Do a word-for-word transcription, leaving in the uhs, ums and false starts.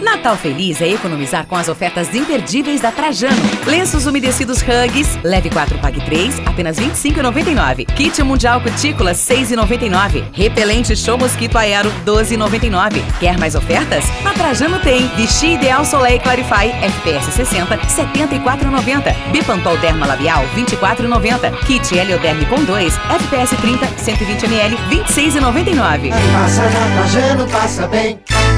Natal Feliz é economizar com as ofertas imperdíveis da Trajano. Lenços umedecidos Huggies, leve quatro, pague três, apenas vinte e cinco reais e noventa e nove centavos. Kit Mundial Cutícula, seis reais e noventa e nove centavos. Repelente Show Mosquito Aero, doze reais e noventa e nove centavos. Quer mais ofertas? Na Trajano tem Vichy Ideal Soleil Clarify F P S sessenta, setenta e quatro reais e noventa centavos. Bipantol Derma Labial, vinte e quatro reais e noventa centavos. Kit Helioderme com dois, F P S trinta, cento e vinte mililitros, vinte e seis reais e noventa e nove centavos. Passa na Trajano, passa bem.